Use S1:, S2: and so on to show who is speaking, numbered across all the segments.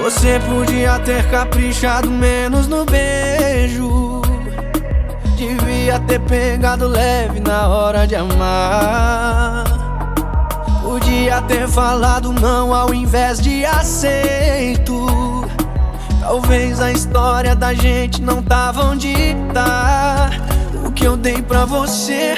S1: Você podia ter caprichado menos no beijo. Devia ter pegado leve na hora de amar. Podia ter falado não ao invés de aceito. Talvez a história da gente não tava onde tá. O que eu dei pra você,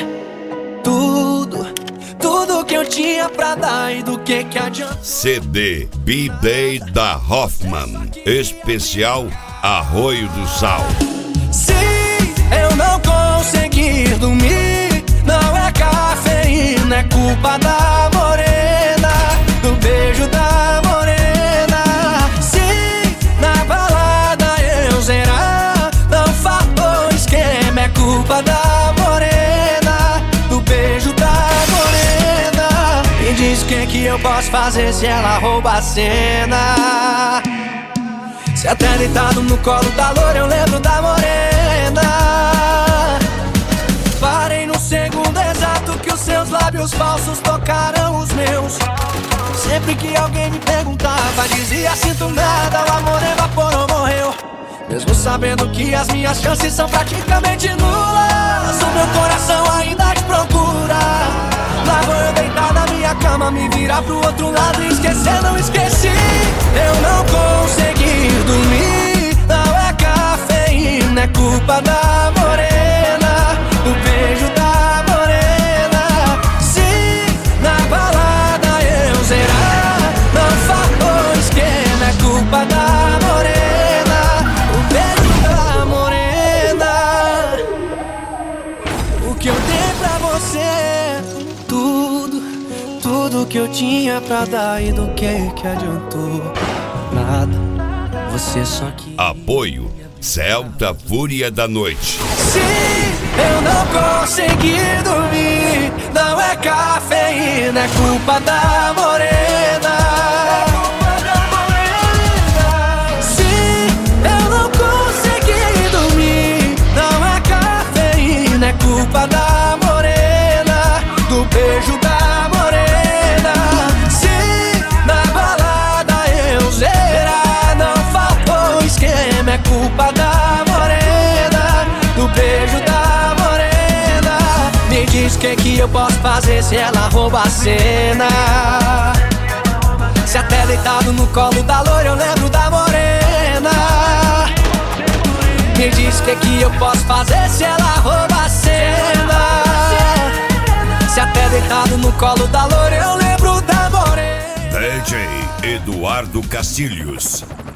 S1: tudo que eu tinha pra dar, e do que adianta.
S2: CD B-Day da Hoffman, especial Arroio do Sal.
S1: Se eu não conseguir dormir, não é cafeína, é culpa da morena, do beijo da morena. Se na balada eu zerar, não faltou esquema, é culpa da morena, do beijo da morena. Me diz o que eu posso fazer se ela rouba a cena. Se até deitado no colo da loura eu lembro da morena. Parei no segundo exato que os seus lábios falsos tocaram os meus. Sempre que alguém me perguntava, dizia sinto nada, o amor evaporou, morreu. Mesmo sabendo que as minhas chances são praticamente nulas, o meu coração ainda te procura. Lá vou eu deitar na minha cama, me virar pro outro lado e esquecer, não esqueci. Eu não consegui dormir, não é cafeína, é culpa da morena, do beijo da morena. Se na balada eu zerar, não faltou esquema, é culpa da morena, o beijo da morena. O que eu dei pra você, tudo que eu tinha pra dar, e do que adiantou? Nada, você só que...
S2: Apoio Celta Fúria da Noite.
S1: Se eu não conseguir dormir, não é cafeína, é culpa da morena. Se eu não conseguir dormir, não é cafeína, é culpa da morena, do beijo da morena. Se na balada eu zerar, não faltou esquema, é culpa da morena, do beijo da morena. Me diz o que eu posso fazer se ela rouba a cena. Se até deitado no colo da loira eu lembro da morena. Me diz o que eu posso fazer se ela rouba a cena. Se até deitado no colo da loira eu lembro da morena.
S2: DJ Eduardo Castilhos.